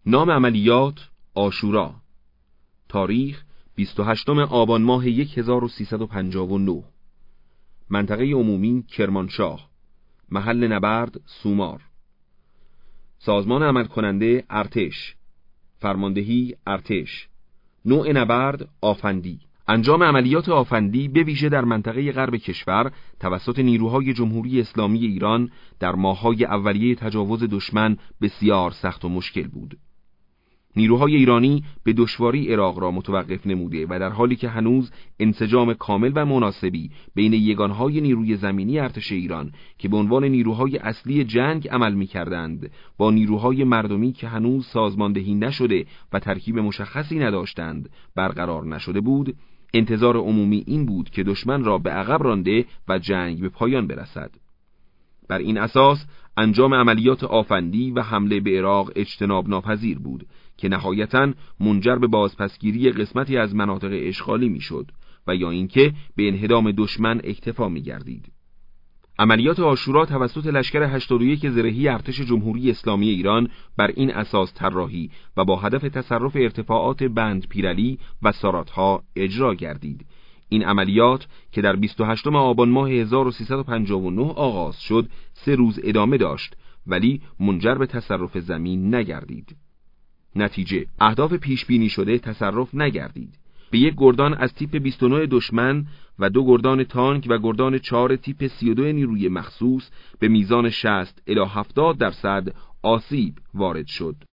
نام عملیات عاشورا. تاریخ 28 آبان ماه 1359. منطقه عمومی کرمانشاه. محل نبرد سومار. سازمان عمل کننده ارتش. فرماندهی ارتش. نوع نبرد آفندی. انجام عملیات آفندی به ویژه در منطقه غرب کشور توسط نیروهای جمهوری اسلامی ایران در ماه‌های اولیه تجاوز دشمن بسیار سخت و مشکل بود. نیروهای ایرانی به دشواری عراق را متوقف نموده و در حالی که هنوز انسجام کامل و مناسبی بین یگانهای نیروی زمینی ارتش ایران که به عنوان نیروهای اصلی جنگ عمل می‌کردند با نیروهای مردمی که هنوز سازماندهی نشده و ترکیب مشخصی نداشتند برقرار نشده بود، انتظار عمومی این بود که دشمن را به عقب رانده و جنگ به پایان برسد. بر این اساس انجام عملیات آفندی و حمله به عراق اجتناب ناپذیر بود که نهایتاً منجر به بازپسگیری قسمتی از مناطق اشغالی میشد و یا اینکه به انهدام دشمن اکتفا می‌گردید. عملیات عاشورا توسط لشکر 81 زرهی ارتش جمهوری اسلامی ایران بر این اساس طراحی و با هدف تصرف ارتفاعات بند پیرعلی و ساراتها اجرا گردید. این عملیات که در 28 آبان ماه 1359 آغاز شد 3 روز ادامه داشت ولی منجر به تصرف زمین نگردید. نتیجه اهداف پیش بینی شده تصرف نگردید. به 1 گردان از تیپ 29 دشمن و 2 گردان تانک و گردان 4 تیپ 32 نیروی مخصوص به میزان 60 الی 70% آسیب وارد شد.